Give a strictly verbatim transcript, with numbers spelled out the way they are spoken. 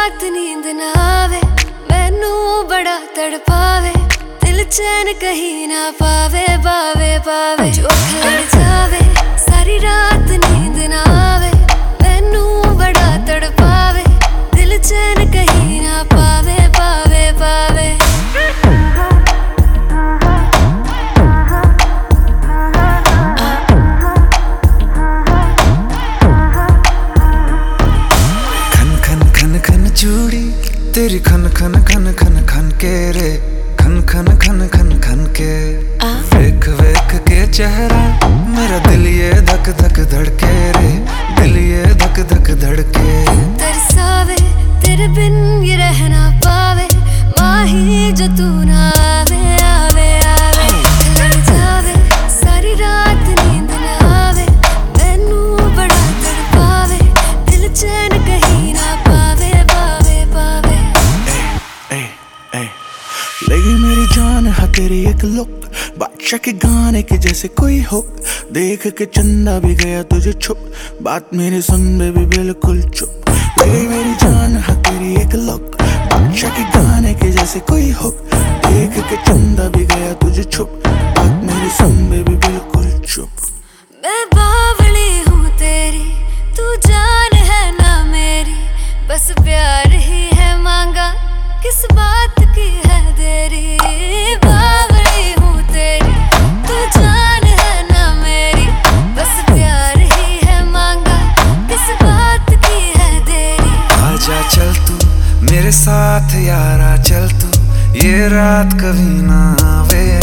रात नींद ना आवे, मैनू बड़ा तड़पावे, दिल चैन कहीं ना पावे पावे पावे। जो लड़ जावे सारी रात नींद ना आवे, मैनू बड़ा तड़पावे, दिल चैन कहीं ना पावे पावे पावे। चूड़ी तेरी खन खन खन खन खन के रे, खन खन खन खन खन के। वेख वेख के चेहरा मेरा दिल ये धक धक धड़के रे, दिल ये धक धक धड़के। तरसावे तेरे बिन ये रह ना पावे, माही जो तू ना आवे आवे आवे। लड़ जावे सारी रात नींद ना आवे, मैनू बड़ा तड़पावे, दिल चैन कहीं ना पावे पावे पावे। ए, ए, ए, लगी मेरी जान है तेरी एक लुक, बादशाह के गाने के जैसे कोई हो। देख के चंदा भी गया तुझे छुप, बात मेरी सुन बेबी बिल्कुल चुप। लगी मेरी जान है तेरी एक लुक, बादशाह के गाने के जैसे कोई हो। देख के चंदा भी गया तुझे छुप, बात मेरी सुन बेबी बिल्कुल चुप। मैं बावली हूँ तेरी, तू जान है ना मेरी, बस प्यार ही है मांगा, किस बात की है देरी। बावली हूँ तेरी, तू जान है ना मेरी, बस प्यार ही है मांगा, किस बात की है देरी। आजा चल तू मेरे साथ यारा, चल तू ये रात कभी ना आवे